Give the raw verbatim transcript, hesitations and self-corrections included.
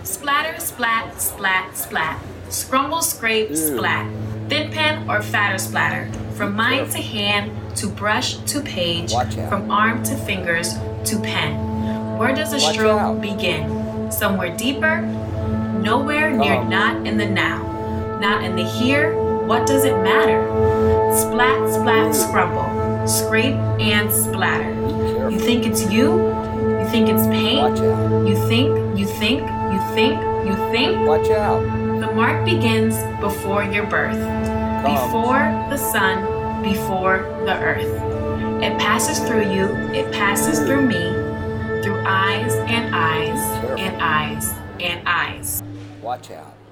Splatter, splat, splat, splat. Scrumble, scrape, Ew. splat. Thin pen or fatter splatter. From mind to hand, to brush to page. Watch out. From arm to fingers to pen. Where does a Watch stroke out. begin? Somewhere deeper? Nowhere near Oh. not in the now. Not in the here, what does it matter? Splat, splat, scrumble. Scrape and splatter. Be careful. You think it's you? You think it's paint? Watch out. You think, you think, you think, you think? Watch out. The mark begins before your birth, Come. before the sun, before the earth. It passes through you, it passes through me, through eyes and eyes Careful. and eyes and eyes. Watch out.